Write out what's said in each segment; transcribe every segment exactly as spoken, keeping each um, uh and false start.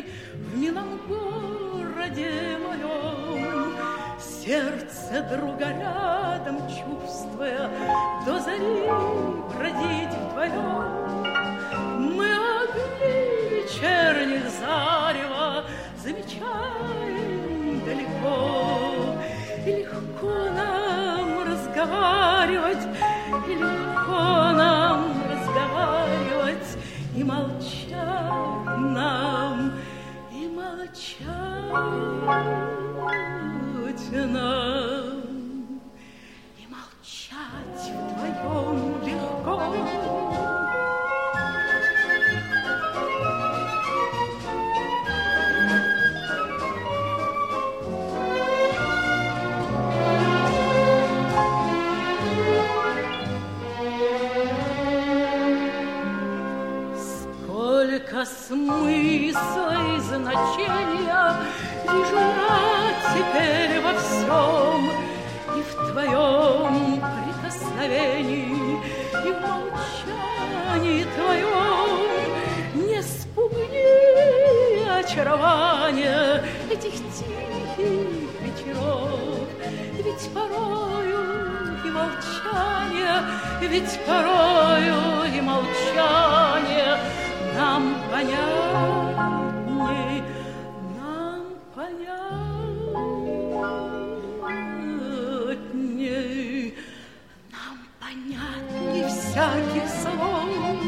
в милом городе моем, сердце друга рядом чувствуя, до зари бродить вдвоем. Мы огни вечерних зарева замечаем далеко, и легко нам разговаривать, и легко нам разговаривать, и молчать нам, и молчать нам, и молчать вдвоем легко. Сколько смысла и значения вижу я теперь во всем, и в твоем прикосновении, и в молчании твоем. Не спугни очарование этих тихих вечеров, ведь порою и молчание, ведь порою и молчание нам понятней, нам понятней, нам понятней всяких слов.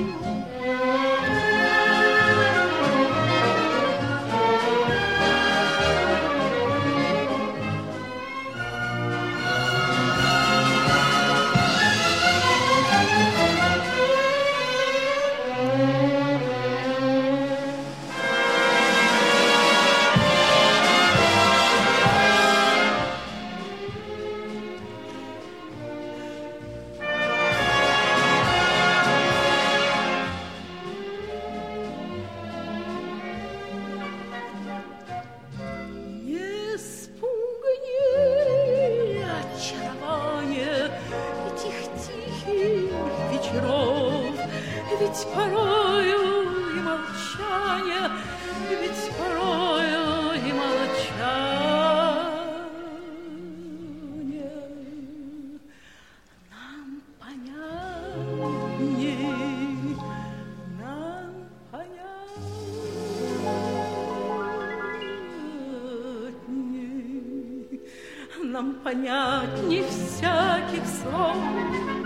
Ведь порою и молчание, ведь порою и молчание нам понятней, нам понятней, нам понятней всяких слов.